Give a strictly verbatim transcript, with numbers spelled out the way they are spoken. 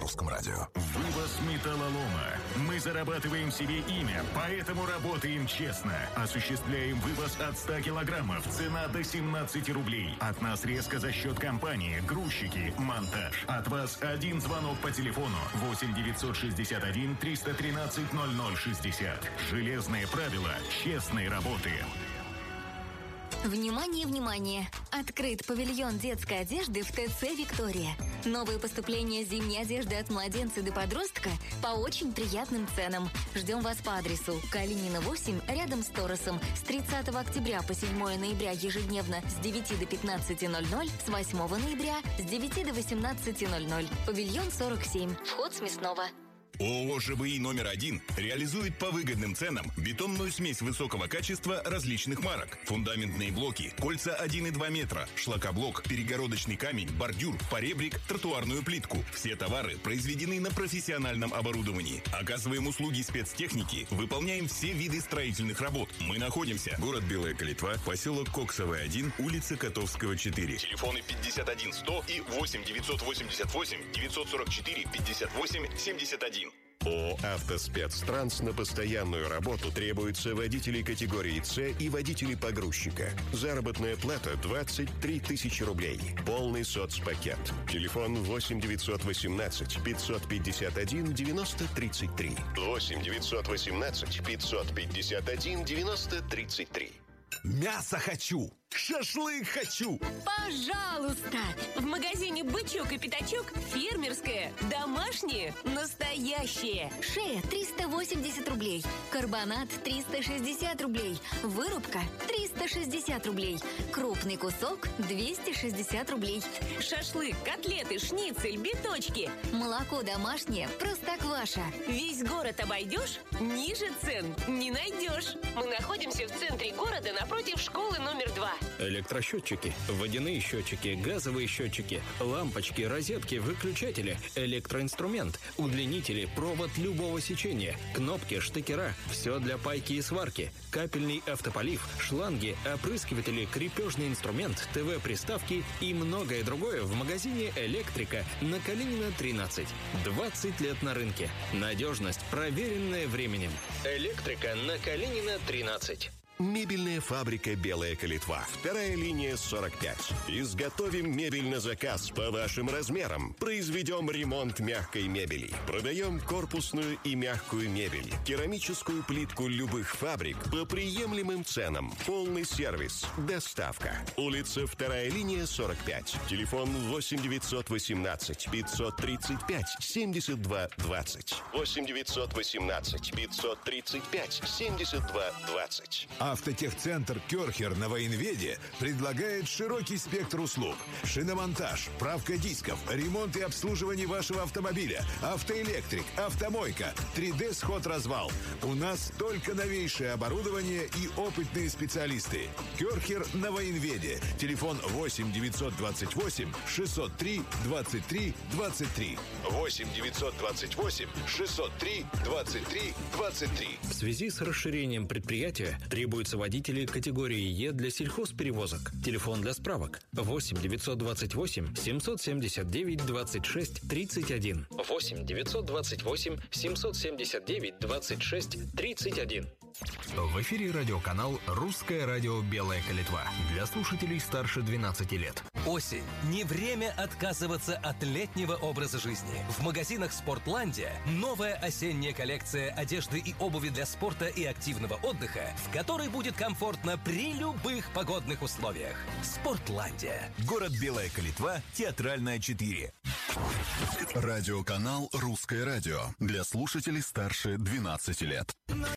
Русском радио. Вывоз металлолома. Мы зарабатываем себе имя, поэтому работаем честно. Осуществляем вывоз от ста килограммов. Цена до семнадцати рублей. От нас резко за счет компании. Грузчики, монтаж. От вас один звонок по телефону восемь девятьсот шестьдесят один триста тринадцать ноль ноль шестьдесят. Железные правила честной работы. Внимание, внимание! Открыт павильон детской одежды в ТЦ «Виктория». Новые поступления зимней одежды от младенца до подростка по очень приятным ценам. Ждем вас по адресу Калинина, восемь, рядом с Торосом. С тридцатого октября по седьмое ноября ежедневно с девяти до пятнадцати ноль-ноль, с восьмого ноября с девяти до восемнадцати ноль-ноль. Павильон сорок семь. Вход с мясного. ООО «ЖБИ номер один» реализует по выгодным ценам бетонную смесь высокого качества различных марок, фундаментные блоки, кольца один и два метра, шлакоблок, перегородочный камень, бордюр, поребрик, тротуарную плитку. Все товары произведены на профессиональном оборудовании. Оказываем услуги спецтехники, выполняем все виды строительных работ. Мы находимся. Город Белая Калитва, поселок Коксовый один, улица Котовского четыре. Телефоны пятьдесят один сто и восемь девятьсот восемьдесят восемь девятьсот сорок четыре пятьдесят восемь семьдесят один. ООО «Автоспецтранс» на постоянную работу требуется водителей категории С и водителей погрузчика. Заработная плата двадцать три тысячи рублей. Полный соцпакет. Телефон восемь девятьсот восемнадцать пятьсот пятьдесят один девяносто тридцать три. восемь девятьсот восемнадцать пятьсот пятьдесят один девяносто тридцать три. Мясо хочу! Шашлык хочу! Пожалуйста! В магазине «Бычок» и «Пятачок» фермерское, домашнее, настоящее. Шея триста восемьдесят рублей. Карбонат триста шестьдесят рублей. Вырубка триста шестьдесят рублей. Крупный кусок двести шестьдесят рублей. Шашлык, котлеты, шницель, биточки. Молоко домашнее, Простокваша. Весь город обойдешь? Ниже цен не найдешь. Мы находимся в центре города напротив школы номер два. Электросчетчики, водяные счетчики, газовые счетчики, лампочки, розетки, выключатели, электроинструмент, удлинители, провод любого сечения, кнопки, штекера, все для пайки и сварки, капельный автополив, шланги, опрыскиватели, крепежный инструмент, ТВ-приставки и многое другое в магазине «Электрика» на Калинина, тринадцать. двадцать лет на рынке. Надежность, проверенная временем. «Электрика» на Калинина, тринадцать. Мебельная фабрика «Белая Калитва». Вторая линия сорок пять. Изготовим мебель на заказ по вашим размерам. Произведем ремонт мягкой мебели. Продаем корпусную и мягкую мебель. Керамическую плитку любых фабрик по приемлемым ценам. Полный сервис. Доставка. Улица Вторая линия сорок пять. Телефон восемь девятьсот восемнадцать пятьсот тридцать пять семьдесят два двадцать. восемь девятьсот восемнадцать пятьсот тридцать пять семьдесят два двадцать. Автотехцентр «Кёрхер» на Военведе предлагает широкий спектр услуг. Шиномонтаж, правка дисков, ремонт и обслуживание вашего автомобиля, автоэлектрик, автомойка, три дэ-сход-развал. У нас только новейшее оборудование и опытные специалисты. «Кёрхер» на Военведе. Телефон восемь девятьсот двадцать восемь шестьсот три двадцать три двадцать три. восемь девятьсот двадцать восемь шестьсот три двадцать три двадцать три. В связи с расширением предприятия требуется водители категории Е для сельхозперевозок. Телефон для справок восемь девятьсот двадцать восемь семьсот семьдесят девять двадцать шесть тридцать один. восемь девятьсот двадцать восемь семьсот семьдесят девять двадцать шесть тридцать один. В эфире радиоканал «Русское радио Белая Калитва» для слушателей старше двенадцати лет. Осень. Не время отказываться от летнего образа жизни. В магазинах «Спортландия» новая осенняя коллекция одежды и обуви для спорта и активного отдыха, в которой будет комфортно при любых погодных условиях. «Спортландия». Город Белая Калитва, Театральная, четыре. Радиоканал «Русское радио» для слушателей старше двенадцати лет.